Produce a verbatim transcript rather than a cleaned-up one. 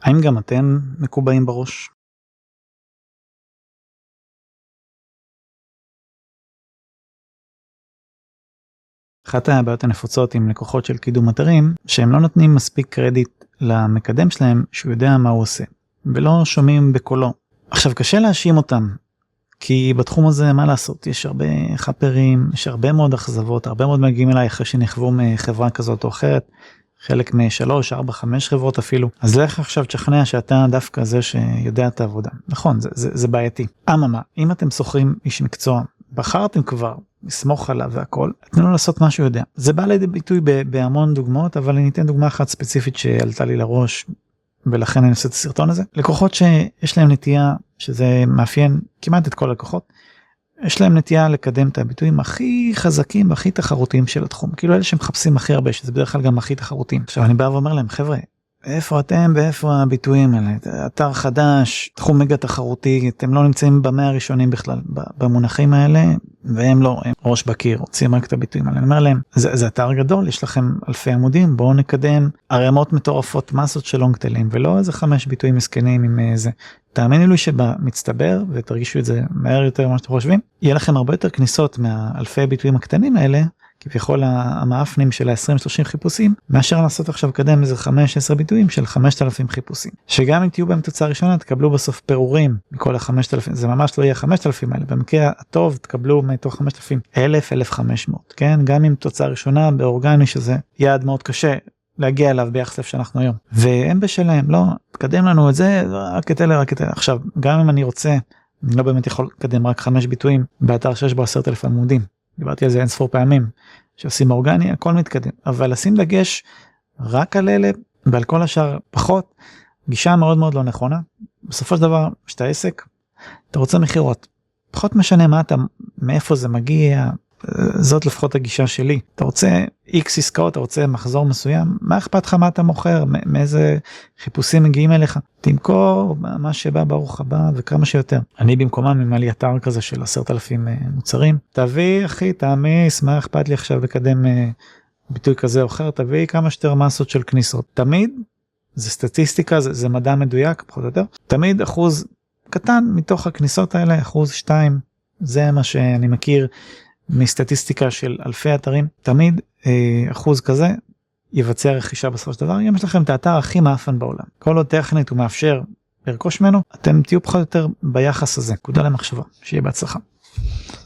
האם גם אתם מקובעים בראש? אחת הבעיות הנפוצות עם לקוחות של קידום אתרים, שהם לא נותנים מספיק קרדיט למקדם שלהם שהוא יודע מה הוא עושה, ולא שומעים בקולו. עכשיו קשה להאשים אותם, כי בתחום הזה מה לעשות, יש הרבה חפרים, יש הרבה מאוד אכזבות, הרבה מאוד מגיעים אליי אחרי שנחוו מחברה כזאת או אחרת, חלק משלוש, ארבע, חמש חברות אפילו. אז לך עכשיו תשכנע שאתה דווקא זה שיודע את העבודה. נכון, זה, זה, זה בעייתי. אממה, אם אתם שוכרים איש מקצוע, בחרתם כבר, לסמוך עליו והכל, תנו לו לעשות מה שהוא יודע. זה בא לידי ביטוי בהמון דוגמאות, אבל אני אתן דוגמה אחת ספציפית שעלתה לי לראש, ולכן אני עושה את הסרטון הזה. לקוחות שיש להם נטייה, שזה מאפיין כמעט את כל הלקוחות, יש להם נטייה לקדם את הביטויים הכי חזקים והכי תחרותיים של התחום. כאילו אלה שמחפשים הכי הרבה, שזה בדרך כלל גם הכי תחרותיים. עכשיו אני בא ואומר להם, חבר'ה, איפה אתם ואיפה הביטויים האלה? אתר חדש, תחום מגה תחרותי, אתם לא נמצאים במאה הראשונים בכלל, במונחים האלה, והם לא, הם ראש בקיר, רוצים רק את הביטויים האלה. אני אומר להם, זה, זה אתר גדול, יש לכם אלפי עמודים, בואו נקדם ערימות מטורפות, מסות של לונגטלים, ולא איזה חמש ביטויים מסכנים עם איזה. תאמינו לי שבמצטבר, ותרגישו את זה מהר יותר ממה שאתם חושבים, יהיה לכם הרבה יותר כניסות מהאלפי ביטויים הקטנים האלה, כביכול המאפנים של ה-עשרים שלושים חיפושים, מאשר לעשות עכשיו קדם איזה חמש עשרה ביטויים של חמשת אלפים חיפושים. שגם אם תהיו בהם תוצאה ראשונה, תקבלו בסוף פירורים מכל ה-חמשת אלפים, זה ממש לא יהיה חמשת אלפים האלה, במקרה הטוב תקבלו מתוך חמשת אלפים אלף, אלף וחמש מאות, כן? גם אם תוצאה ראשונה באורגני, שזה יעד מאוד קשה להגיע אליו ביחס איפה שאנחנו היום. והם בשלהם, לא, תקדם לנו את זה, רק את אלה, רק את אלה. עכשיו, גם אם אני רוצה, אני לא באמת יכול לקדם רק חמש ביטויים, באתר שיש בו עשרת אלפים עמודים. דיברתי על זה אין ספור פעמים, שעושים אורגני, הכל מתקדם. אבל לשים דגש רק על אלה, ועל כל השאר פחות, גישה מאוד מאוד לא נכונה. בסופו של דבר, שאתה עסק, אתה רוצה מחירות. פחות משנה מה אתה, מאיפה זה מגיע, זאת לפחות הגישה שלי. אתה רוצה איקס עסקאות, אתה רוצה מחזור מסוים, מה אכפת לך מה אתה מוכר, מאיזה חיפושים מגיעים אליך? תמכור מה שבא ברוך הבא וכמה שיותר. אני במקומם ממלא אתר כזה של עשרת אלפים מוצרים. תביא אחי, תעמיס, מה אכפת לי עכשיו לקדם ביטוי כזה או אחר, תביא כמה שיותר מסות של כניסות. תמיד, זה סטטיסטיקה, זה, זה מדע מדויק, פחות או יותר. תמיד אחוז קטן מתוך הכניסות האלה, אחוז שתיים, זה מה שאני מכיר מסטטיסטיקה של אלפי אתרים. תמיד אה, אחוז כזה יבצע רכישה בסופו של דבר. אם יש לכם את האתר הכי מאפן בעולם, כל עוד טכנית הוא מאפשר לרכוש ממנו, אתם תהיו פחות או יותר ביחס הזה. נקודה למחשבה, שיהיה בהצלחה.